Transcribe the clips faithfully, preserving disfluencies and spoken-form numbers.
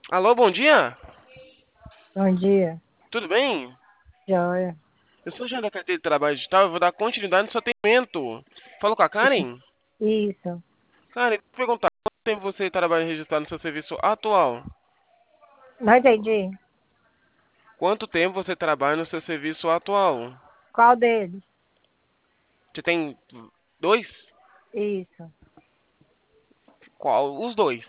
Alô, bom dia? Bom dia, Tudo bem? joia. Eu sou o Jean da Carteira de Trabalho Digital, eu vou dar continuidade no seu atendimento. Falo com a Karen? Isso. Karen, deixa eu perguntar, quanto tempo você trabalha registrado no seu serviço atual? Não entendi. Quanto tempo você trabalha no seu serviço atual? Qual deles? Você tem dois? Isso. Qual? Os dois.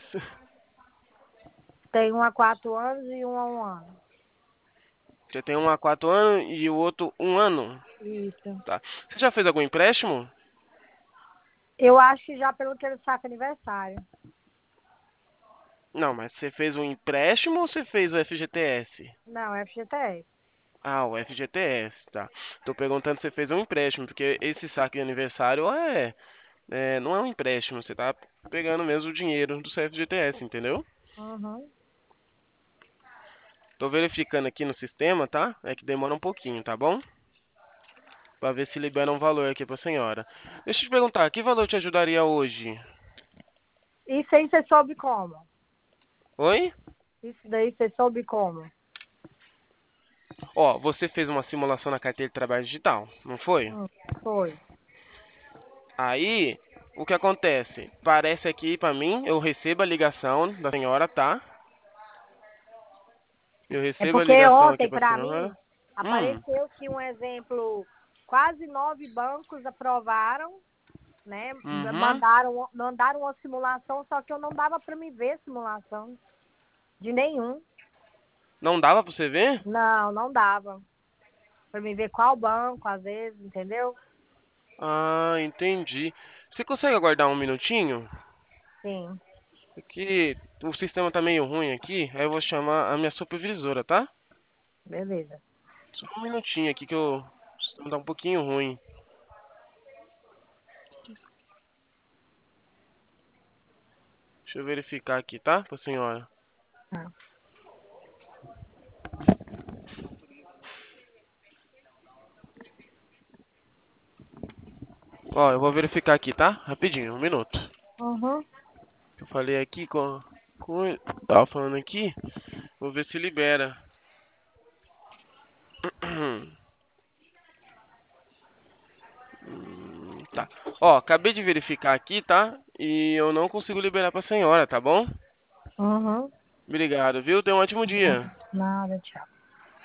Tem um há quatro anos e um há um ano. Você tem um há quatro anos e o outro um ano? Isso. Tá. Você já fez algum empréstimo? Eu acho que já pelo que ele saca aniversário. Não, mas você fez um empréstimo ou você fez o F G T S? Não, F G T S. Ah, o F G T S, tá. Tô perguntando se você fez um empréstimo, porque esse saque de aniversário é, é, não é um empréstimo, você tá pegando mesmo o dinheiro do seu F G T S, entendeu? Uhum. Tô verificando aqui no sistema, tá? É que demora um pouquinho, tá bom? Pra ver se libera um valor aqui pra senhora. Deixa eu te perguntar, que valor te ajudaria hoje? Isso aí você soube como? Oi? Isso daí você soube como? Ó, você fez uma simulação na carteira de trabalho digital, não foi? Hum, foi. Aí, o que acontece? Parece aqui pra mim, eu recebo a ligação da senhora, tá? Eu É recebo a porque ligação aqui ontem, pra para senhora. mim, Hum, apareceu que um exemplo, quase nove bancos aprovaram, né? uhum. Mandaram, mandaram uma simulação, só que eu não dava para me ver simulação de nenhum. Não dava pra você ver? Não, não dava. Para me ver qual banco, às vezes, entendeu? Ah, entendi. Você consegue aguardar um minutinho? Sim, Aqui, o sistema tá meio ruim aqui, aí eu vou chamar a minha supervisora, tá? beleza. Só um minutinho aqui que o sistema tá um pouquinho ruim. Deixa eu verificar aqui, tá? Pra senhora. Tá. Ó, eu vou verificar aqui, tá? Rapidinho, um minuto. Uhum. Eu falei aqui com, com... Tava falando aqui, vou ver se libera. Hum, tá. Ó, acabei de verificar aqui, tá? E eu não consigo liberar pra senhora, tá bom? Uhum. Obrigado, viu? Tenha um ótimo dia. Nada, tchau.